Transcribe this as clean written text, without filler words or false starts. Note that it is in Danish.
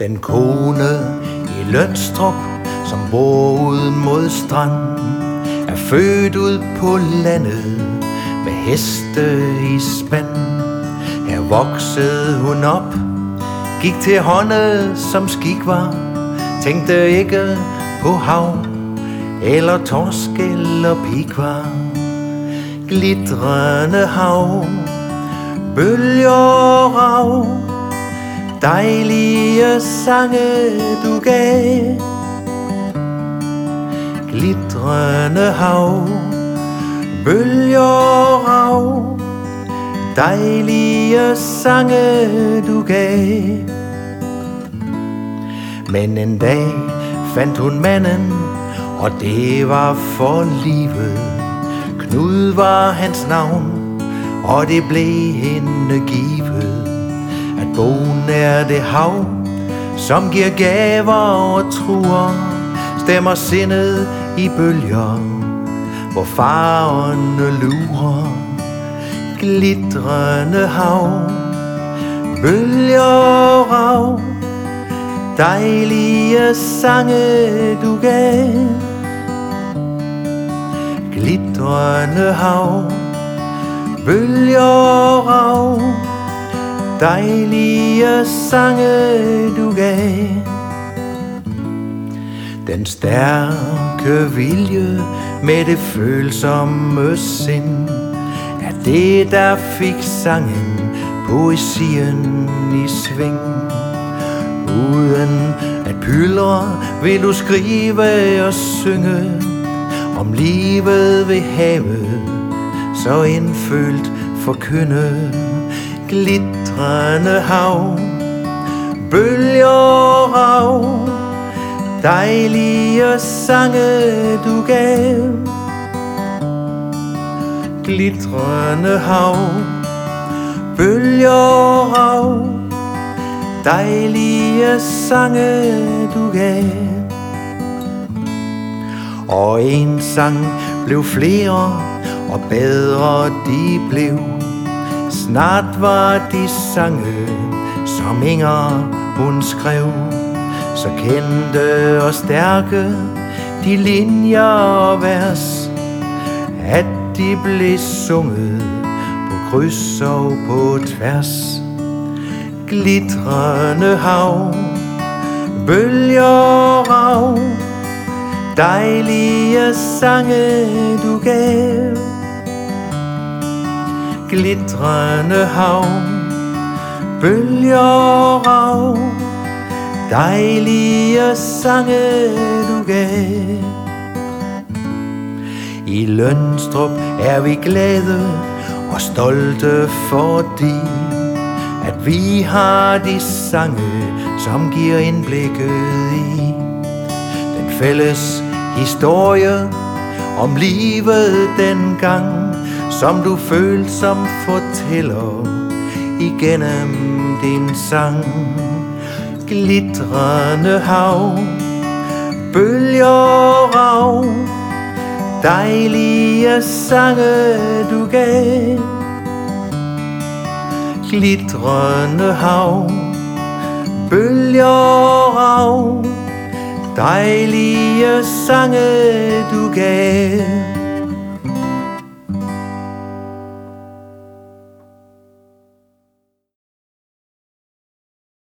Den kone i Lønstrup, som bor ud mod stranden, er født ud på landet med heste i spand. Her voksede hun op, gik til hånde som skik var, tænkte ikke på hav eller torsk eller pikvar. Glitrende hav, bølger og rav, dejlige sange du gav. Glitrende hav, bølger og rav, dejlige sange du gav. Men en dag fandt hun manden, og det var for livet. Knud var hans navn, og det blev hende givet at bo nær det hav, som giver gaver og truer, stemmer sindet i bølger, hvor farerne lurer. Glitrende hav, bølger og rav, dejlige sange du gav. Glitrende hav, bølger og rav, dejlige sange du gav. Den stærke vilje med det følsomme sind er det, der fik sangen, poesien i sving. Uden at pyldre vil du skrive og synge om livet ved havet, så indfølt forkynde. Glitrende hav, bølger og rav, dejlige sange du gav. Glitrende hav, bølger og rav, dejlige sange du gav. Og en sang blev flere, og bedre de blev. Snart var de sange, som Inger hun skrev. Så kendte og stærke de linjer og vers, at de blev sunget på kryds og på tværs. Glitrende hav, bølger og rav, dejlige sange du gav. Glitrende hav, bølger og rav, dejlige sange du gav. I Lønstrup er vi glade og stolte, fordi at vi har de sange, som giver indblikket i den fælles historie om livet dengang, som du følsom fortæller igennem din sang. Glitrende hav, bølger og rav, dejlige sange du gav. Glitrende hav, bølger og rav, dejlige sange du gav.